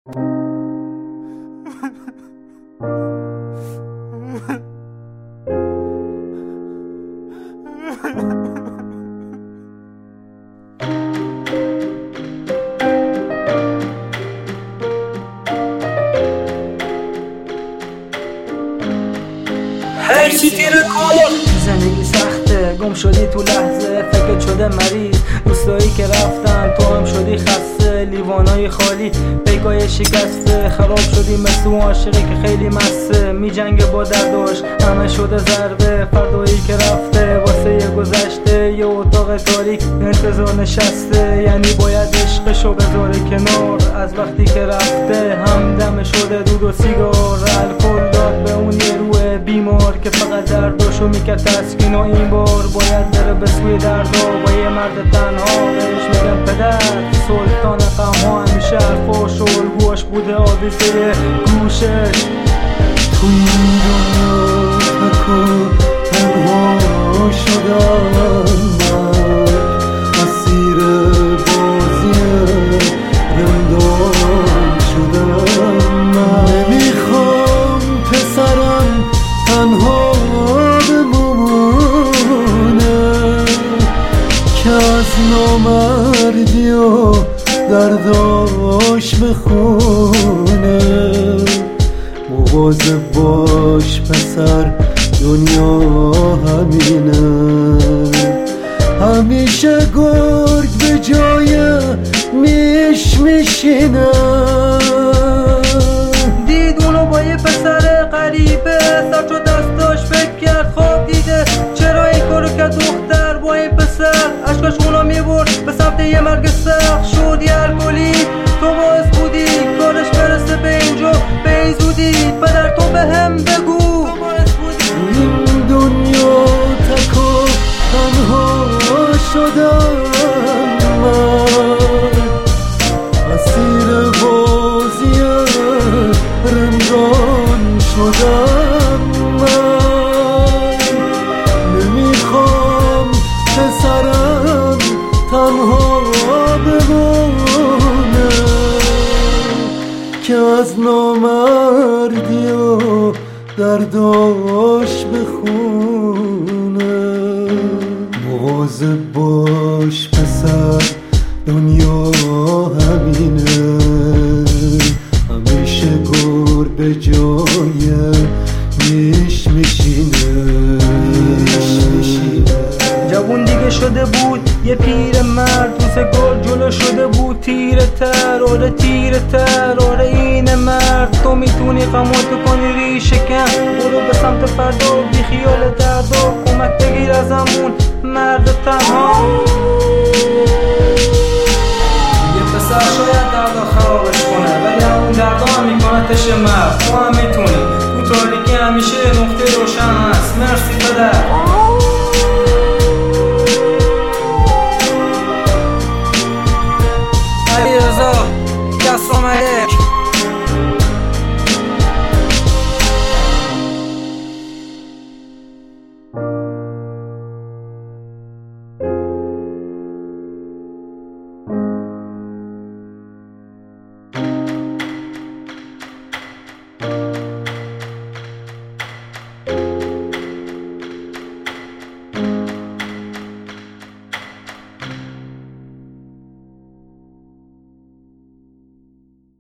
زندگی سخته، گم شدی تو لحظه، فکر شده مریض، دوستایی که رفتن تو هم شدی خسته، لیوانای خالی پیکای شکسته، خراب شدی مثل اون عاشقی که خیلی مسته، می جنگه با درداش همه شده ضربه، فردایی که رفته واسه یه گذشته، یه اتاق تاریک انتظار نشسته، یعنی باید عشقشو بذاره کنار، از وقتی که رفته همدم شده دود و سیگار، الکل داد به اون یه روح بیمار که فقط درداشو میکرد تسکین، و این بار باید بره به سوی دردا با یه مرد تنها، بهش میگم پدر سلطان غمها، همیشه حرفاش و الگوهاش بوده آویزه گوشش. تو این دنیا تنها شدم من، اسیر بازی رندان شدم من، نمیخوام پسرم تنها بمونه که از نامردی و درداش بخونه، مواظب باش پسر دنیا همینه، همیشه گرگ به جای میش میشینه. دید اونو با یه پسر غریبه، سر شد دستاش فکر کرد خواب دیده، چرا این کارو کرد دختر با این پسر، عشقاش اونو میبرد به سمت یه مرگ سخت، شد یه الکلی تو باعث بودی کارش برسه به اینجا به این زودی، پدر تو به هم بگو این دنیا تک و تنها شدم من، اسیر بازی رندان شدم من، نمیخوام پسرم تنها بمونه که از نامردی و درداش بخونه، مواظب باش پسر دنیا همینه، همیشه گور به جای میش میشینه. جوون دیگه شده بود یه پیر مرد، روزگار جلو شده بود تیره تر، آره تیره تر، آره اینه مرد، تو میتونی غماتو کنی ریشه کن، برو به سمت فردا بی خیال دردا، کمک بگیر از همون مرد تنها. یه پسر شاید دردا خرابش کنه، ولی همون دردا هم میکنتش مرد، تو هم میتونی، تو تاریکی همیشه نقطه روشن هست. مرسی پدر. علی رضا کسرامله